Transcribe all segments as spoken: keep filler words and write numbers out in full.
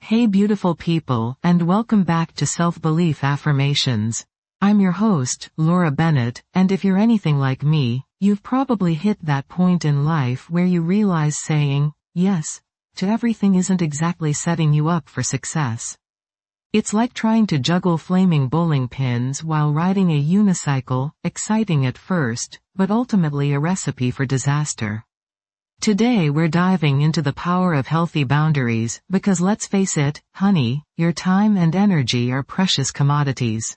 Hey beautiful people, and welcome back to Self-Belief Affirmations. I'm your host, Laura Bennett, and if you're anything like me, you've probably hit that point in life where you realize saying, yes, to everything isn't exactly setting you up for success. It's like trying to juggle flaming bowling pins while riding a unicycle, exciting at first, but ultimately a recipe for disaster. Today we're diving into the power of healthy boundaries, because let's face it, honey, your time and energy are precious commodities.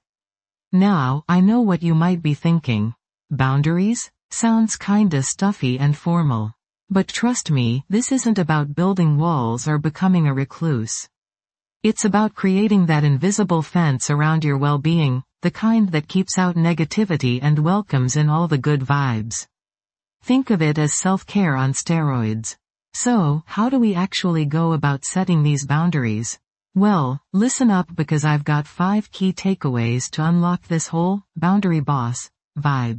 Now, I know what you might be thinking. Boundaries? Sounds kinda stuffy and formal. But trust me, this isn't about building walls or becoming a recluse. It's about creating that invisible fence around your well-being, the kind that keeps out negativity and welcomes in all the good vibes. Think of it as self-care on steroids. So, how do we actually go about setting these boundaries? Well, listen up because I've got five key takeaways to unlock this whole boundary boss vibe.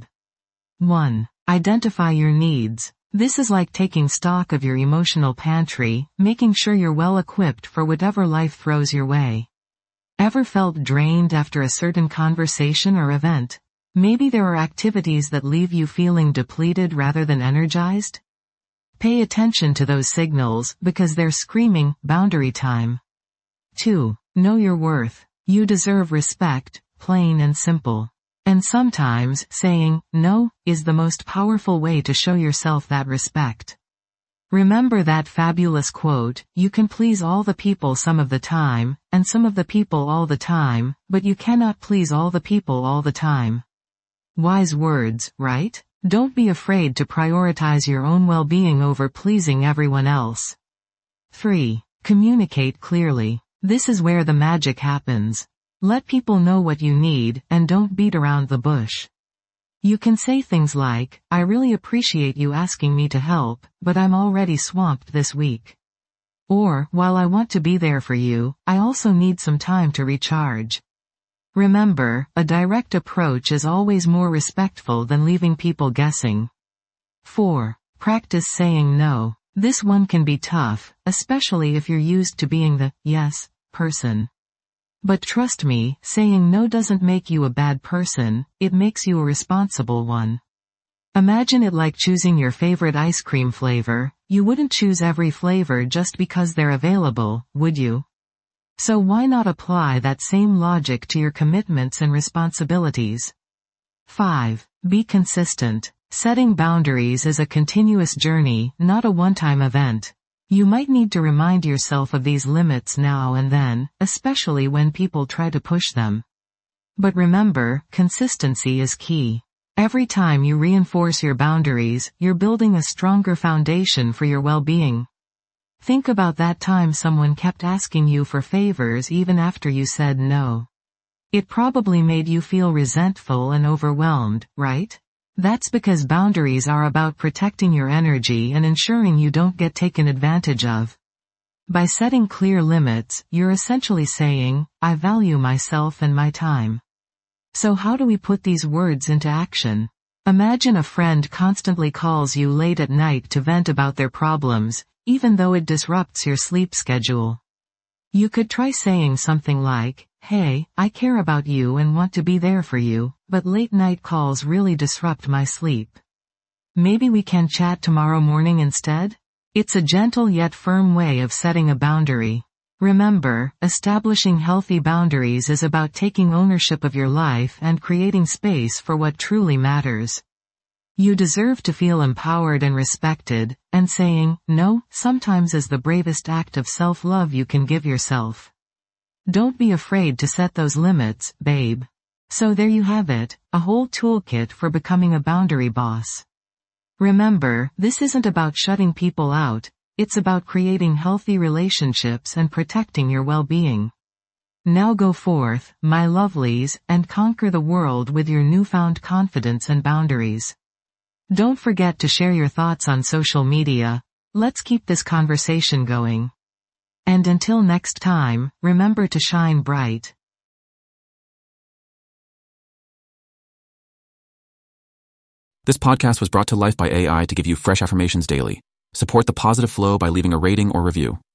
one. Identify your needs. This is like taking stock of your emotional pantry, making sure you're well equipped for whatever life throws your way. Ever felt drained after a certain conversation or event? Maybe there are activities that leave you feeling depleted rather than energized? Pay attention to those signals because they're screaming, boundary time. two. Know your worth. You deserve respect, plain and simple. And sometimes, saying, no, is the most powerful way to show yourself that respect. Remember that fabulous quote, you can please all the people some of the time, and some of the people all the time, but you cannot please all the people all the time. Wise words, right? Don't be afraid to prioritize your own well-being over pleasing everyone else. three. Communicate clearly. This is where the magic happens. Let people know what you need, and don't beat around the bush. You can say things like, I really appreciate you asking me to help, but I'm already swamped this week. Or, while I want to be there for you, I also need some time to recharge. Remember, a direct approach is always more respectful than leaving people guessing. four. Practice saying no. This one can be tough, especially if you're used to being the yes person. But trust me, saying no doesn't make you a bad person, it makes you a responsible one. Imagine it like choosing your favorite ice cream flavor. You wouldn't choose every flavor just because they're available, would you? So why not apply that same logic to your commitments and responsibilities? five. Be consistent. Setting boundaries is a continuous journey, not a one-time event. You might need to remind yourself of these limits now and then, especially when people try to push them. But remember, consistency is key. Every time you reinforce your boundaries, you're building a stronger foundation for your well-being. Think about that time someone kept asking you for favors even after you said no. It probably made you feel resentful and overwhelmed, right? That's because boundaries are about protecting your energy and ensuring you don't get taken advantage of. By setting clear limits, you're essentially saying, I value myself and my time. So how do we put these words into action? Imagine a friend constantly calls you late at night to vent about their problems, even though it disrupts your sleep schedule. You could try saying something like, hey, I care about you and want to be there for you, but late night calls really disrupt my sleep. Maybe we can chat tomorrow morning instead? It's a gentle yet firm way of setting a boundary. Remember, establishing healthy boundaries is about taking ownership of your life and creating space for what truly matters. You deserve to feel empowered and respected, and saying no sometimes is the bravest act of self-love you can give yourself. Don't be afraid to set those limits, babe. So there you have it, a whole toolkit for becoming a boundary boss. Remember, this isn't about shutting people out, it's about creating healthy relationships and protecting your well-being. Now go forth, my lovelies, and conquer the world with your newfound confidence and boundaries. Don't forget to share your thoughts on social media. Let's keep this conversation going. And until next time, remember to shine bright. This podcast was brought to life by A I to give you fresh affirmations daily. Support the positive flow by leaving a rating or review.